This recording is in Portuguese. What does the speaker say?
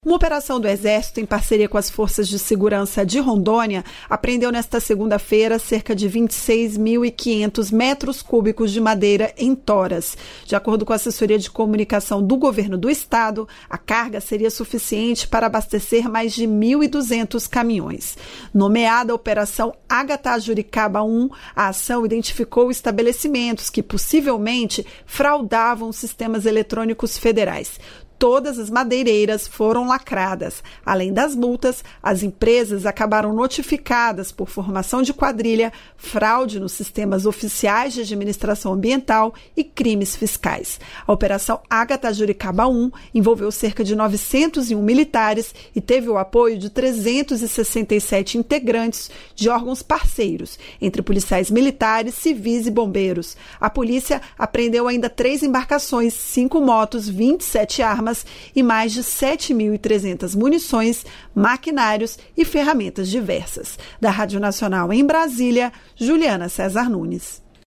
Uma operação do Exército, em parceria com as Forças de Segurança de Rondônia, apreendeu nesta segunda-feira cerca de 26.500 metros cúbicos de madeira em toras. De acordo com a assessoria de comunicação do governo do estado, a carga seria suficiente para abastecer mais de 1.200 caminhões. Nomeada a Operação Ágata Juricaba 1, a ação identificou estabelecimentos que possivelmente fraudavam sistemas eletrônicos federais. Todas as madeireiras foram lacradas. Além das multas, as empresas acabaram notificadas por formação de quadrilha, fraude nos sistemas oficiais de administração ambiental e crimes fiscais. A Operação Ágata Juricaba 1 envolveu cerca de 901 militares e teve o apoio de 367 integrantes de órgãos parceiros, entre policiais militares, civis e bombeiros. A polícia apreendeu ainda 3 embarcações, 5 motos, 27 armas e mais de 7.300 munições, maquinários e ferramentas diversas. Da Rádio Nacional em Brasília, Juliana César Nunes.